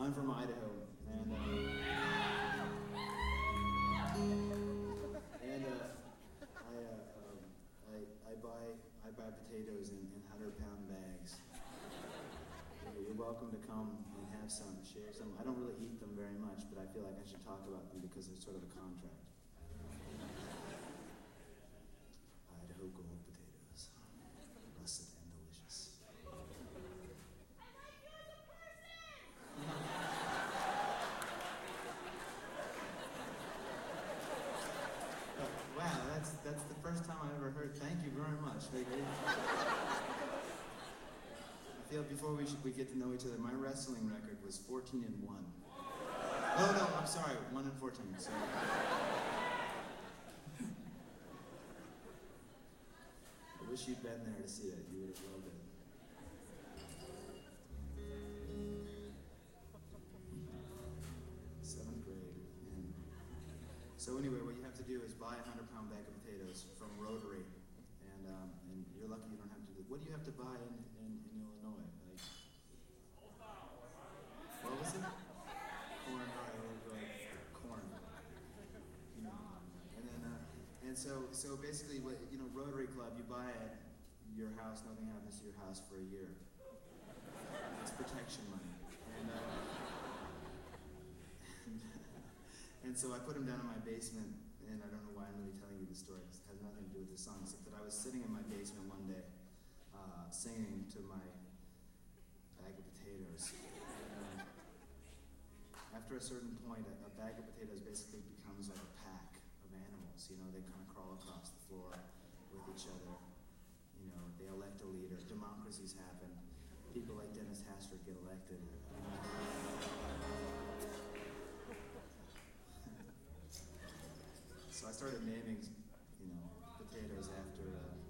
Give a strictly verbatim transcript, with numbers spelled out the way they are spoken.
I'm from Idaho, and uh, and uh, I, uh, um, I I buy I buy potatoes in, in hundred pound bags. You're welcome to come and have some, share some. I don't really eat them very much, but I feel like I should talk about them because they're sort of a contract. Idaho gold potatoes, russet and delicious. Wow, that's that's the first time I ever heard. Thank you very much. Thank you. I feel before we should we get to know each other, my wrestling record was fourteen and one. Oh no, I'm sorry, one and fourteen. Sorry. I wish you'd been there to see it. You would have loved it. Seventh grade. And so anyway, what you have to do is buy a hundred pound bag of potatoes from Rotary, and um, and you're lucky you don't have to do. What do you have to buy in, in, in Illinois? Like, what was it? Corn, right? Corn. You know, and then uh, and so so basically, what you know, Rotary Club, you buy at your house, nothing happens to your house for a year. It's protection money, and. Uh, And so I put him down in my basement, and I don't know why I'm really telling you this story, because it has nothing to do with the song, except that I was sitting in my basement one day, uh, singing to my bag of potatoes. And after a certain point, a, a bag of potatoes basically becomes like a pack of animals. You know, they kind of crawl across the floor with each other. You know, they elect a leader. Democracies happen. People like Dennis Hastert get elected. So I started naming, you know, potatoes after uh,